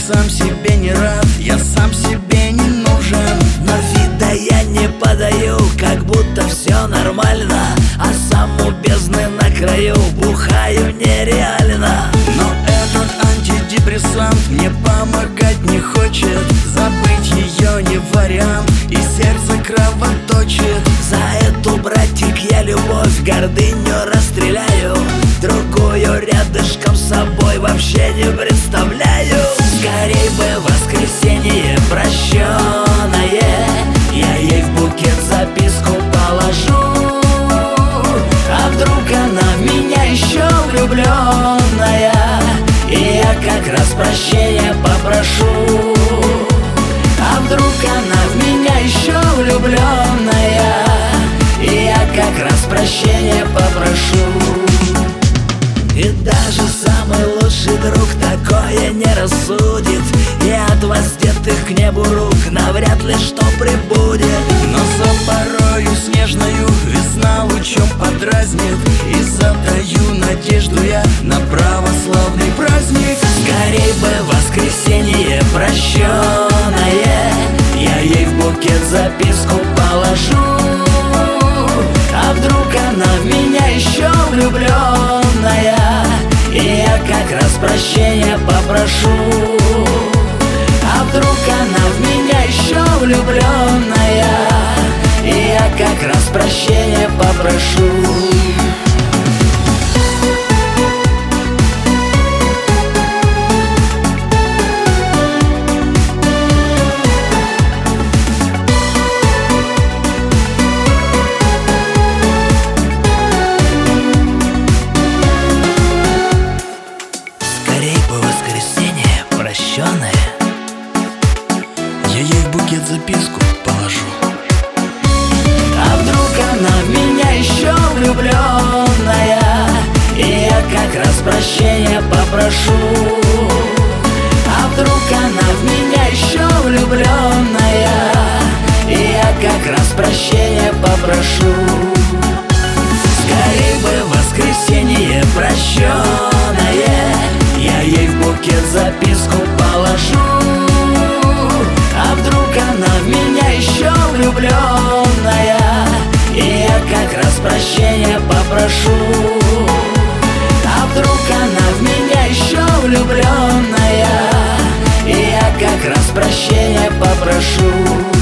сам себе не рад, я сам себе не нужен. Но вида я не подаю, как будто все нормально, а сам у бездны на краю, бухаю нереально. Но этот антидепрессант мне помогать не хочет, забыть ее не вариант, и сердце кровоточит. За эту, братик, я любовь, гордыню расстреляю, другую рядышком с собой вообще не представляю. Скорей бы воскресенье прощенное, я ей в букет записку положу. А вдруг она в меня еще влюбленная, и я как раз прощения попрошу. А вдруг она в меня еще влюбленная, и я как раз прощения попрошу. И даже самый лучший друг такое не рассудит, и от воздетых к небу рук навряд ли что прибудет. Но за порою снежною весна лучом подразнит, и задаю надежду я на православный праздник. Скорей бы воскресенье прощенное, я ей в букет записку положу. А вдруг она в меня еще влюбленная, и я как раз прощения попрошу. А вдруг она в меня еще влюбленная, и я как раз прощения попрошу. Воскресенье прощенное, я ей в букет записку положу. А вдруг она в меня еще влюбленная, и я как раз прощения попрошу. А вдруг она в меня еще влюбленная, и я как раз прощения попрошу. Скорей бы воскресенье прощенное, я ей в букет записку положу. А вдруг она в меня еще влюбленная, и я как раз прощения попрошу. А вдруг она в меня еще влюбленная, и я как раз прощения попрошу.